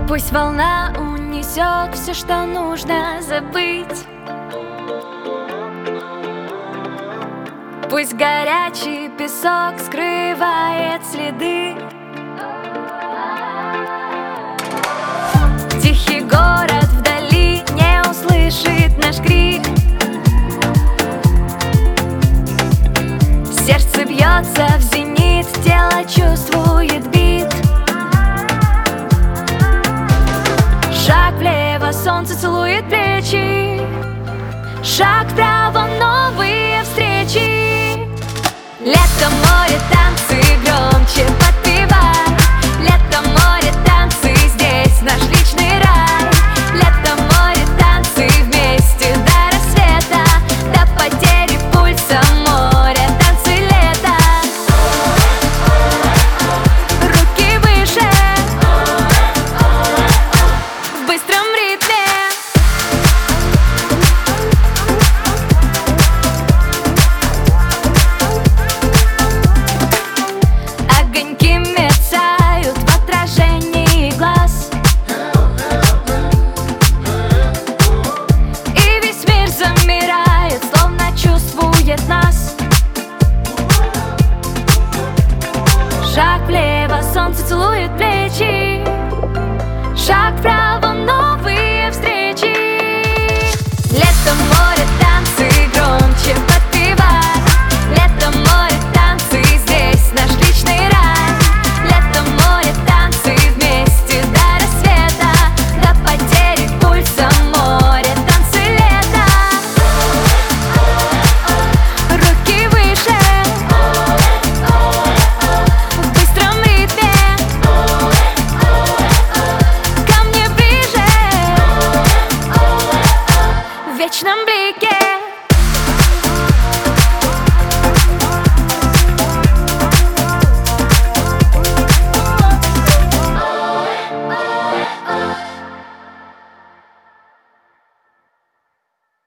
Пусть волна унесет все, что нужно забыть. Пусть горячий песок скрывает следы. Тихий город вдали не услышит наш крик. Сердце бьется в зенит, тело чувствует бит. Шаг влево, солнце целует плечи. Шаг вправо, новые встречи. Лето, море, танцы, громче подпевай. Лето, море, танцы, здесь наш личный рай. Лето, море, танцы, вместе до рассвета, до потери пульса моря, танцы лета. Руки выше, в быстром ритме. Огоньки мерцают в отражении глаз, и весь мир замирает, словно чувствует нас. Шаг влево, солнце целует плечи. Шаг вправо, новые встречи. Лето, море, танцы, громче подпевай. Лето, море, танцы, здесь наш личный рай. Лето, море, танцы, вместе до рассвета, до потери пульса моря, танцы лета. Руки выше, в быстром ритме. Ко мне ближе, в вечном блике.